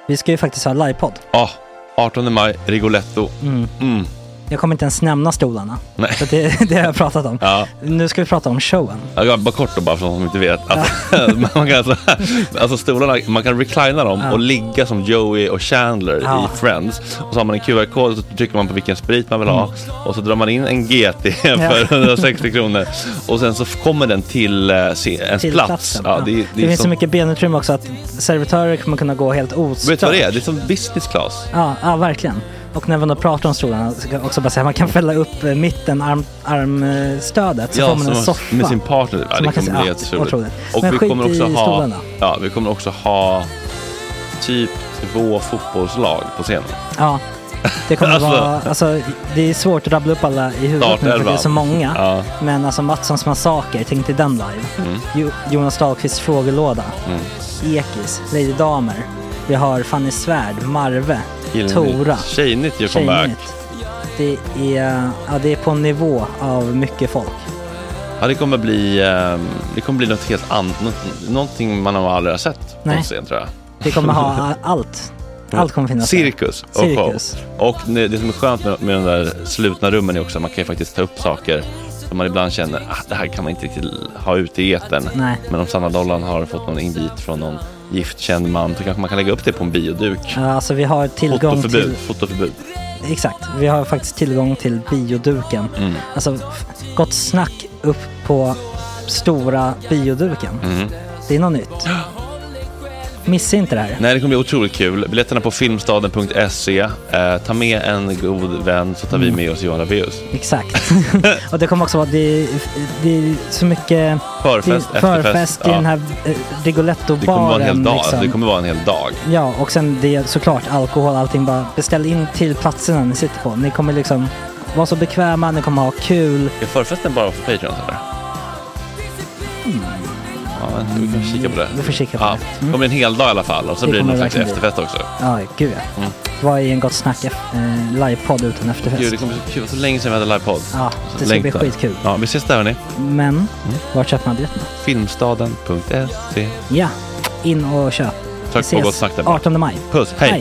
Vi ska ju faktiskt ha livepodd. Ja, 18 maj, Rigoletto. Jag kommer inte ens nämna stolarna. Nej. För det har jag pratat om. Ja. Nu ska vi prata om showen. Ja, bara kort och bara för de som inte vet. Man kan alltså stolarna, man kan reclina dem och ligga som Joey och Chandler i Friends. Och så har man en QR-kod och så trycker man på vilken sprit man vill ha. Och så drar man in en GT för 160 kronor. Och sen så kommer den till ens plats. Ja, det finns så mycket benutrymme också att servitörer kommer kunna gå helt ostört. Vet du vad det är? Det är som business class. Ja, verkligen. Och när man då pratar om stolarna så kan också bara säga man kan fälla upp mitten armstödet så får man en soffa med sin partner. Ja, det kommer bli helt otroligt. Och men vi kommer också stolarna. vi kommer också ha typ 2 fotbollslag på scenen. Ja. Det kommer vara det är svårt att rabbla upp alla i huvudet nu för det är så många. Ja. Men alltså Matssons massaker, tänk till den live. Jonas Dahlqvists frågelåda. Ekis, Lady Damer. Vi har Fanny Svärd, Marve, Tora. Tjejnytt gör comeback. Det är på en nivå av mycket folk. Ja, det kommer bli något helt annat. Någonting man har aldrig sett på scen, tror jag. Det kommer ha allt. Allt kommer finnas. Cirkus. Och det som är skönt med de där slutna rummen är också att man kan ju faktiskt ta upp saker som man ibland känner det här kan man inte riktigt ha ute i etern. Nej. Men om Sanna Dollan har fått någon invit från någon giftkänd man så kanske man kan lägga upp det på en bioduk. Ja, alltså vi har tillgång till fotoförbud. Exakt, vi har faktiskt tillgång till bioduken. Alltså gott snack upp på stora bioduken. Det är något nytt. Missa inte det här. Nej, det kommer bli otroligt kul. Biljetterna på filmstaden.se. Ta med en god vän så tar vi med oss Johan Rabaeus. Exakt. Och det kommer också vara det är så mycket förfest i den här Rigoletto-baren. Det kommer vara en hel dag. Liksom. Det kommer vara en hel dag. Ja, och sen det är såklart alkohol, allting. Bara beställ in till platserna ni sitter på. Ni kommer liksom vara så bekväma, ni kommer ha kul. Är förfesten bara för Patreon eller? Ja, vi kan kika på det. Vi får kika på det. Det kommer en hel dag i alla fall. Och så blir det någon slags efterfest också. Ja, gud ja. Vad är en gott snack livepodd utan efterfest? Gud, det kommer bli så länge sedan vi hade livepodd. Ja, det ska bli skitkul. Ja, vi ses där hörni. Men, var köper man biljetterna? Filmstaden.se. Ja, in och köp. Tack på gott snack där. 18 maj. Puss, hej.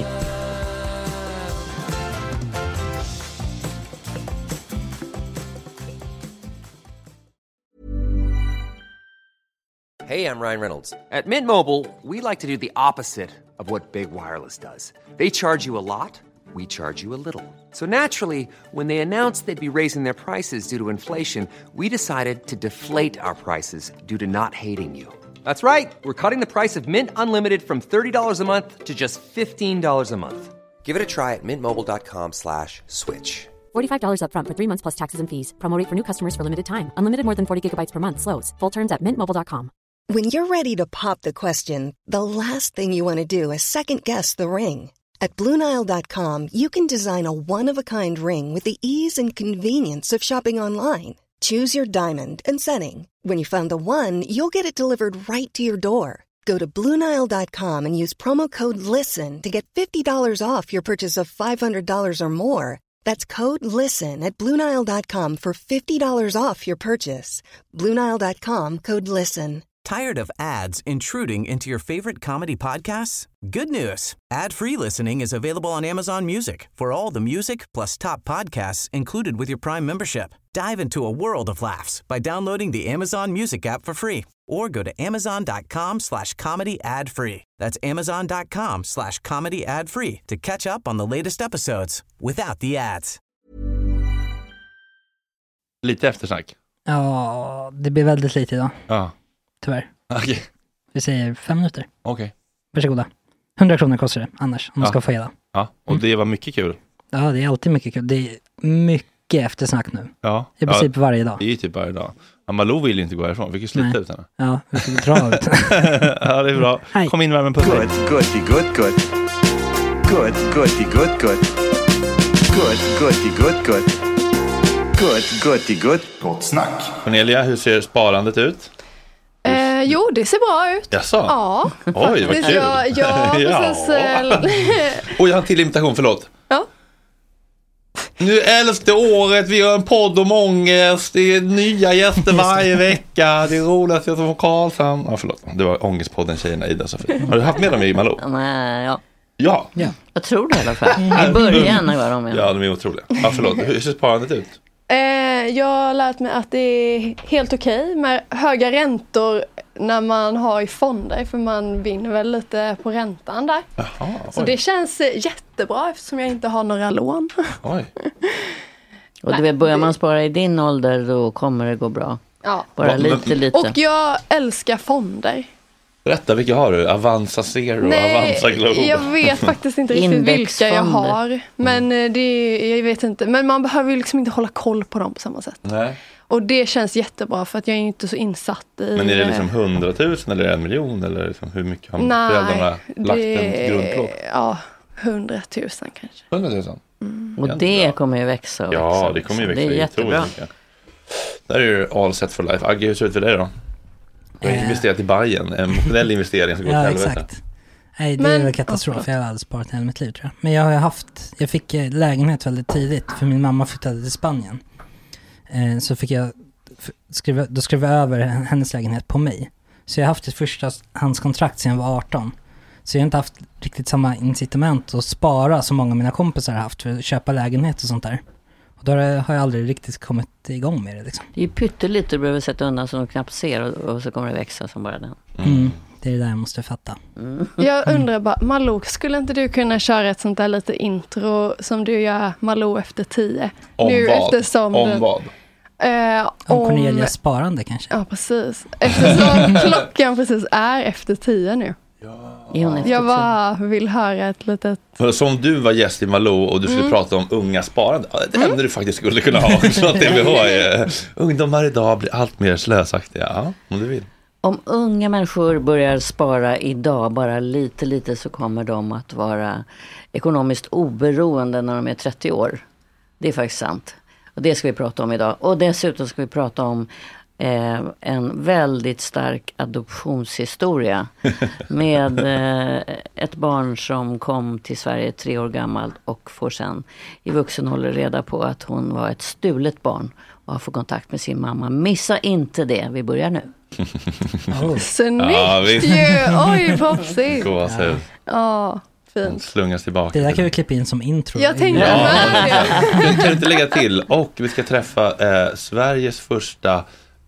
Hey, I'm Ryan Reynolds. At Mint Mobile, we like to do the opposite of what Big Wireless does. They charge you a lot, we charge you a little. So naturally, when they announced they'd be raising their prices due to inflation, we decided to deflate our prices due to not hating you. That's right. We're cutting the price of Mint Unlimited from $30 a month to just $15 a month. Give it a try at mintmobile.com/switch. $45 up front for 3 months plus taxes and fees. Promo rate for new customers for limited time. Unlimited more than 40 gigabytes per month slows. Full terms at mintmobile.com. When you're ready to pop the question, the last thing you want to do is second-guess the ring. At BlueNile.com, you can design a one-of-a-kind ring with the ease and convenience of shopping online. Choose your diamond and setting. When you find the one, you'll get it delivered right to your door. Go to BlueNile.com and use promo code LISTEN to get $50 off your purchase of $500 or more. That's code LISTEN at BlueNile.com for $50 off your purchase. BlueNile.com, code LISTEN. Tired of ads intruding into your favorite comedy podcasts? Good news. Ad-free listening is available on Amazon Music for all the music plus top podcasts included with your Prime membership. Dive into a world of laughs by downloading the Amazon Music app for free or go to amazon.com/comedy ad-free. That's amazon.com/comedy ad-free to catch up on the latest episodes without the ads. Lite eftersnack. Ja, det blir väldigt lite idag. Ja. Tyvärr. Okay. Vi säger 5 minuter. Okej. Varsågoda. 100 kronor kostar det annars, om man ska få hela. Ja, och det var mycket kul. Ja, det är alltid mycket kul. Det är mycket eftersnack nu. Ja. I princip varje dag. Det är typ varje dag. Malou vill inte gå härifrån. Vi kan sluta ut henne. Ja, vi får dra ut. Ja, det är bra. Hej. Kom in med en puss. Good. Gott snack. Cornelia, hur ser sparandet ut? Jo, det ser bra ut. Jaså? Ja. Oj, vad kul. Ja, precis. Och jag har en till imitation, förlåt. Ja. Nu 11:e året, vi gör en podd om ångest. Det är nya gäster varje vecka. Det är roligt att jag från Karlshamn. Ja, förlåt. Det var ångestpodden Tjejerna, Ida, Sofie. Har du haft med dem i Malou? Ja. Ja. Jag tror det i alla fall. I början var de. Ja, de är otroliga. Ja, förlåt. Hur ser sparandet ut? Jag har lärt mig att det är helt okej med höga räntor när man har i fonder, för man vinner väl lite på räntan där. Jaha, så det känns jättebra eftersom jag inte har några lån. Oj. Och du vet, börjar man spara i din ålder då kommer det gå bra. Ja. Bara lite. Och jag älskar fonder. Berätta, vilka har du? Avanza Zero, Avanza Global. Jag vet faktiskt inte riktigt vilka jag har. Men jag vet inte. Men man behöver ju liksom inte hålla koll på dem på samma sätt. Nej. Och det känns jättebra för att jag är inte så insatt i... Men är det liksom 100 000 eller 1 miljon? Eller liksom hur mycket har föräldrarna lagt en grundplåt? Ja, 100 000 kanske. 100 000? Och det kommer ju växa också. Ja, det kommer ju växa. Det är jättebra. Där är ju all set for life. Agge, hur ser det ut för dig då? Jag har investerat i Bajen, en modell investering som går till helvete. Exakt. Nej, det är väl katastrof. Jag har aldrig sparat hela mitt liv, tror jag. Men jag fick lägenhet väldigt tidigt, för min mamma flyttade till Spanien. Så fick jag skriva över hennes lägenhet på mig. Så jag har haft ett förstahandskontrakt sedan jag var 18. Så jag har inte haft riktigt samma incitament att spara som många av mina kompisar har haft för att köpa lägenhet och sånt där. Och då har jag aldrig riktigt kommit igång med det liksom. Det är ju pyttelite du behöver sätta undan som de knappt ser och så kommer det växa som bara den. Det är det där jag måste fatta. Jag undrar bara, Malou, skulle inte du kunna köra ett sånt där lite intro som du gör, Malou efter 10? Om nu, vad? Eftersom om vad? Om Cornelias sparande kanske. Ja, precis. Eftersom klockan precis är efter 10 nu. Jag bara vill höra ett litet... För som du var gäst i Malou och du skulle prata om unga sparande, det ämne du faktiskt skulle kunna ha. Så att DBH är ungdomar idag blir allt mer slösaktiga. Ja, om du vill. Om unga människor börjar spara idag bara lite så kommer de att vara ekonomiskt oberoende när de är 30 år. Det är faktiskt sant. Och det ska vi prata om idag. Och dessutom ska vi prata om en väldigt stark adoptionshistoria med ett barn som kom till Sverige 3 år gammalt och får sen i vuxen ålder reda på att hon var ett stulet barn och har fått kontakt med sin mamma. Missa inte det, vi börjar nu. Snyggt ju! Oj, popsigt! Ja, fint. Slungas tillbaka. Det där kan vi klippa in som intro. Jag tänkte kan du inte lägga till. Och vi ska träffa Sveriges första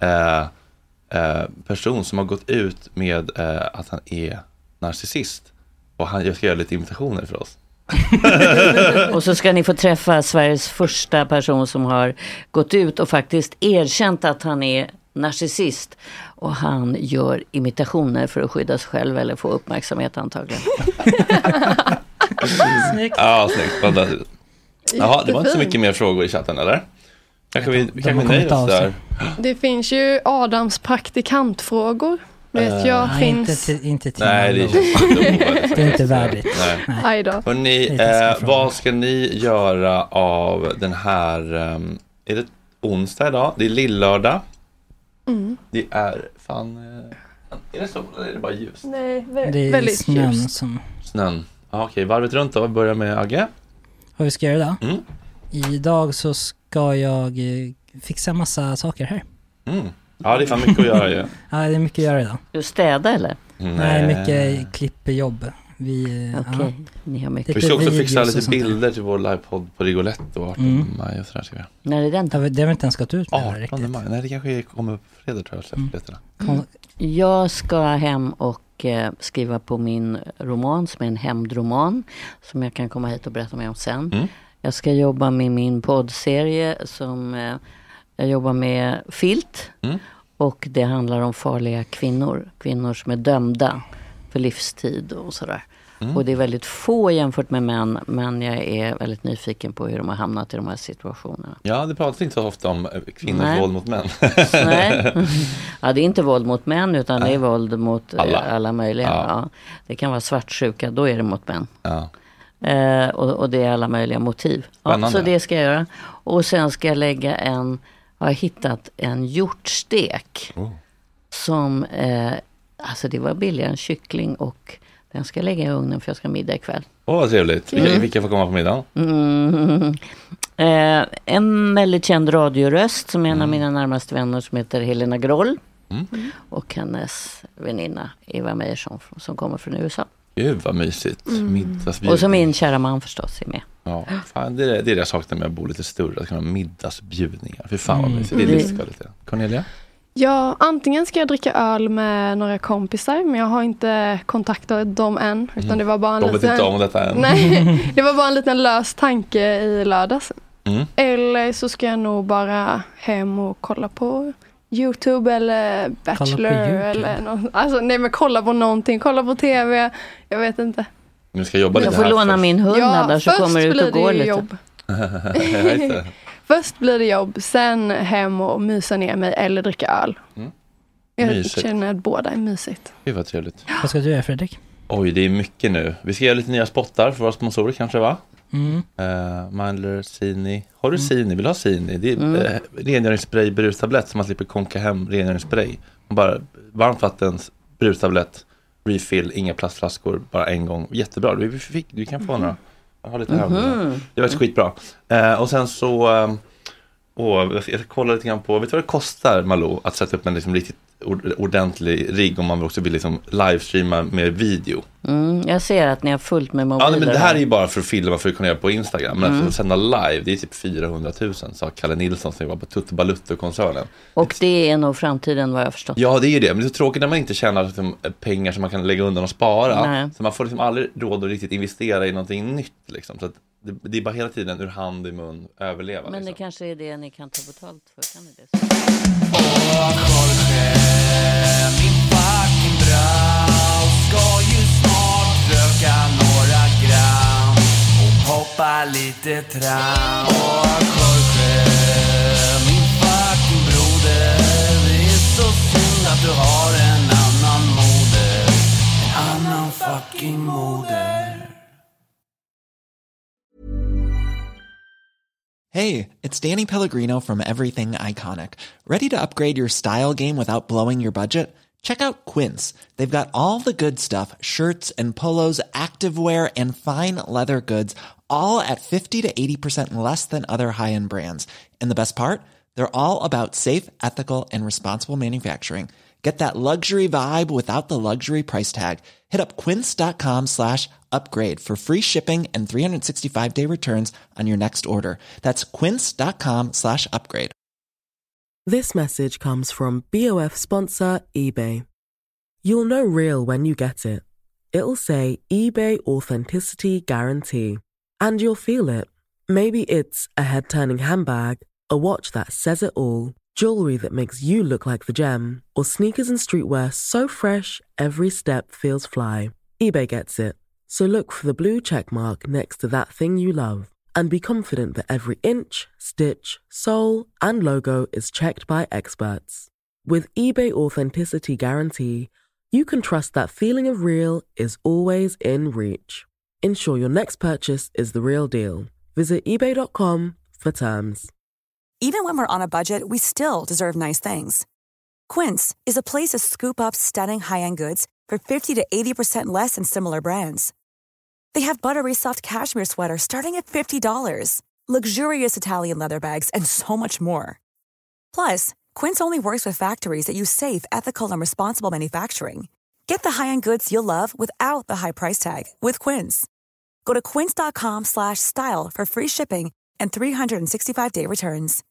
person som har gått ut med att han är narcissist. Och jag ska göra lite imitationer för oss. Och så ska ni få träffa Sveriges första person som har gått ut och faktiskt erkänt att han är narcissist. Och han gör imitationer för att skydda sig själv eller få uppmärksamhet antagligen. Snyggt. Ja, snyggt. Jaha, det var inte så mycket mer frågor i chatten, eller? Kanske vi nöjer oss där. Det finns ju Adams praktikantfrågor. Vet jag finns... Inte till. Nej, det är inte värdigt. Nej då. Hörrni, vad ska ni göra av den här... är det onsdag idag? Det är lillördag. Det är fan... är det sol eller är det bara ljus? Nej, det är väldigt snön ljust. Snön. Okej, varvet runt då. Vi börjar med Agge. Vad vi ska göra idag? Idag så ska jag fixa massa saker här. Ja, det är fan mycket att göra ju. Ja, det är mycket att göra idag. Du städa eller? Nej, mycket klippjobb. Okej, ni har mycket. Vi ska också fixa lite bilder till vår livepodd på Rigoletto 18 maj och sådär ska vi. När är den? Det har vi inte ens gått ut med 18 maj. Nej, det kanske kommer upp fredag tror jag. Jag ska hem och skriva på min roman som är en hämndroman som jag kan komma hit och berätta mer om sen. Jag ska jobba med min poddserie som jag jobbar med Filt och det handlar om farliga kvinnor som är dömda för livstid och sådär. Och det är väldigt få jämfört med män, men jag är väldigt nyfiken på hur de har hamnat i de här situationerna. Ja, det pratas inte så ofta om kvinnors våld mot män. Nej. Ja, det är inte våld mot män utan det är våld mot alla möjliga. Ja. Det kan vara svartsjuka, då är det mot män. Ja. Och det är alla möjliga motiv. Ja, så det ska jag göra. Och sen ska jag lägga har jag hittat en hjortstek som, alltså det var billigare än kyckling och den ska jag lägga i ugnen för jag ska middag ikväll. Vad trevligt. Vilka får komma på middagen? En väldigt känd radioröst som är en av mina närmaste vänner som heter Helena Groll. Och hennes väninna Eva Meijersson som kommer från USA. Gud vad mysigt. Middagsbjudning. Och som min kära man förstås är med. Ja, fan, det är det jag saknar med att bo lite större. Att kunna ha middagsbjudningar. För fan vad mysigt. Det är livskvalitet. Cornelia? Ja, antingen ska jag dricka öl med några kompisar, men jag har inte kontaktat dem än. Utan det var bara en vet inte om detta än. Nej, det var bara en liten lös tanke i lördags. Eller så ska jag nog bara hem och kolla på YouTube eller Bachelor eller något. Alltså nej, men kolla på någonting, kolla på TV. Jag vet inte. Nu ska jag jobba lite här. Jag får låna först. min hund där så kommer ut och går lite. Jobb. Först blir det jobb, sen hem och mysa ner mig eller dricka öl. Jag känner att båda är mysigt. Det var trevligt. Vad ska du göra, Fredrik? Oj, det är mycket nu. Vi ska göra lite nya spottar för våra sponsorer kanske, va? Mandler, Sini. Har du Sini? Vill du ha Sini? Det är rengöringsspray, brustablett som man slipper konka hem rengöringsspray. Bara varmt vattens brustablett, refill, inga plastflaskor, bara en gång. Jättebra, du kan få några. Jag har lite här. Det var skitbra. Och sen så jag kollar lite grann på, vet du vad det kostar, Malou, att sätta upp en liksom riktigt ordentlig rigg om man också vill liksom livestreama med video. Jag ser att ni har fullt med mobiler. Ja, men det här är ju bara för att filma för att kunna göra på Instagram. Men att sända live, det är typ 400 000, sa Kalle Nilsson som var på Tuttobalutto-koncernen. Och det är nog framtiden, vad jag förstått. Ja, det är ju det. Men det är så tråkigt när man inte tjänar liksom pengar som man kan lägga undan och spara. Nej. Så man får liksom aldrig råd att riktigt investera i någonting nytt liksom. Så att det är bara hela tiden ur hand i mun överleva. Men liksom. Det kanske är det ni kan ta betalt för, kan ni det? Min fucking brau ska ju snart röka några gram och hoppa lite tram. Jorge, min fucking broder, det är så synd att du har en annan moder, en annan fucking moder. Hey, it's Danny Pellegrino from Everything Iconic. Ready to upgrade your style game without blowing your budget? Check out Quince. They've got all the good stuff, shirts and polos, activewear, and fine leather goods, all at 50 to 80% less than other high-end brands. And the best part? They're all about safe, ethical, and responsible manufacturing. Get that luxury vibe without the luxury price tag. Hit up quince.com/upgrade for free shipping and 365-day returns on your next order. That's quince.com/upgrade. This message comes from BOF sponsor eBay. You'll know real when you get it. It'll say eBay Authenticity Guarantee. And you'll feel it. Maybe it's a head-turning handbag, a watch that says it all, jewelry that makes you look like the gem, or sneakers and streetwear so fresh every step feels fly. eBay gets it. So look for the blue check mark next to that thing you love and be confident that every inch, stitch, sole, and logo is checked by experts. With eBay Authenticity Guarantee, you can trust that feeling of real is always in reach. Ensure your next purchase is the real deal. Visit ebay.com for terms. Even when we're on a budget, we still deserve nice things. Quince is a place to scoop up stunning high-end goods for 50 to 80% less than similar brands. They have buttery soft cashmere sweaters starting at $50, luxurious Italian leather bags, and so much more. Plus, Quince only works with factories that use safe, ethical, and responsible manufacturing. Get the high-end goods you'll love without the high price tag with Quince. Go to quince.com/style for free shipping and 365-day returns.